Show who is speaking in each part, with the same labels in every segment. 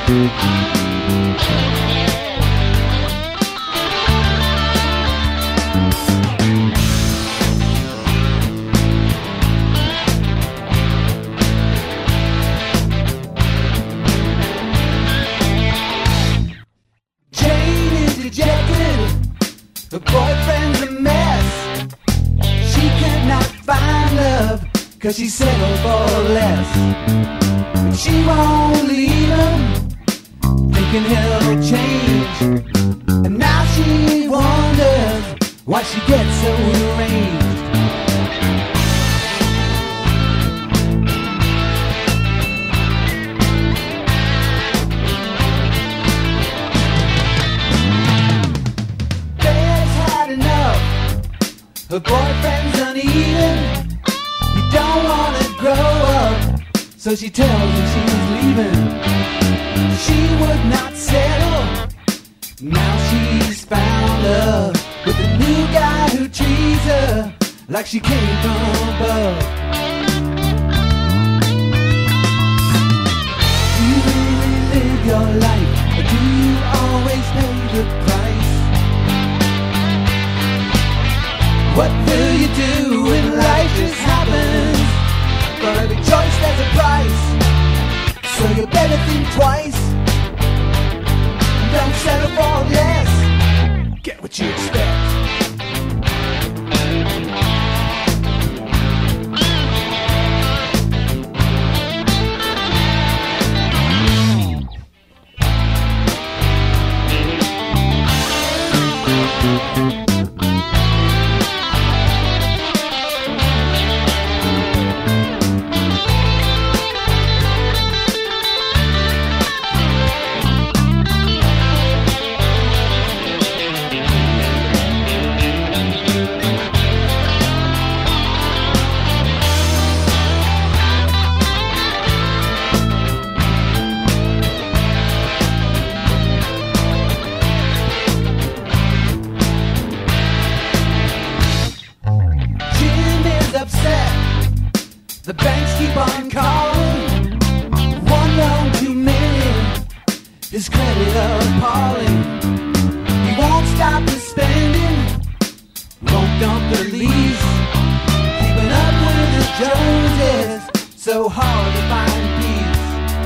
Speaker 1: Her boyfriend's a mess. She cannot find love, 'cause she settled for less. But she won't leave him, thinking he'll change. And now she wonders why she gets so deranged. Her boyfriend's uneven. He don't wanna grow up, so she tells him she's leaving. She would not settle. Now she's found love with a new guy who treats her like she came from above. Do you really live your life, or do you always pay the price? What will you do when life just happens? For every choice there's a price, so you better think twice. Don't settle for less, get what you expect. The banks keep on calling. One loan too many, his credit appalling. He won't stop the spending, won't dump the lease. Keeping up with the Joneses, so hard to find peace.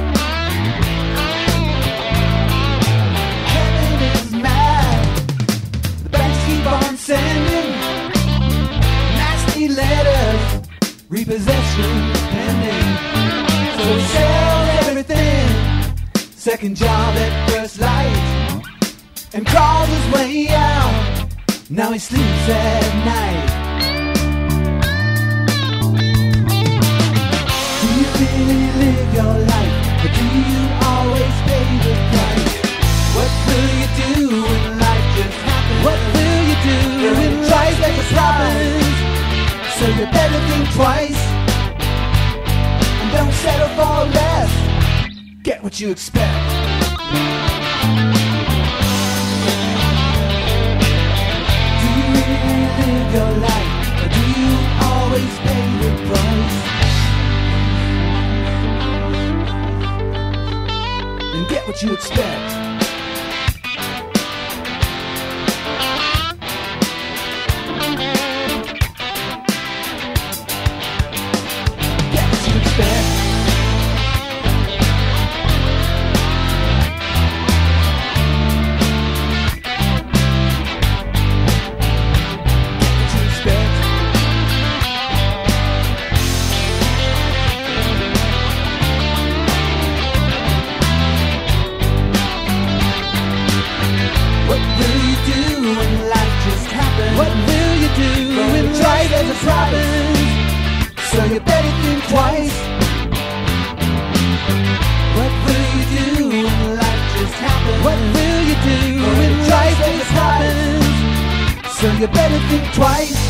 Speaker 1: Heaven is mad, the banks keep on sending nasty letters, repossession pending. So he sells everything, second job at first light, and crawls his way out. Now he sleeps at night. Do you really live your life, or do you always pay the price? What will you do when life just happens? What will you do when life just happens? So you better think twice, and don't settle for less, get what you expect. Do you really live your life, or do you always pay the price? And get what you expect. What will you do when life just happens? So you better think twice. What will you do when life just happens? What will you do when life just happens? So you better think twice.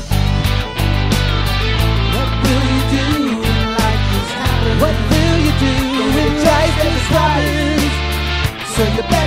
Speaker 1: What will you do when life just happens? What will you do when life just happens? So you better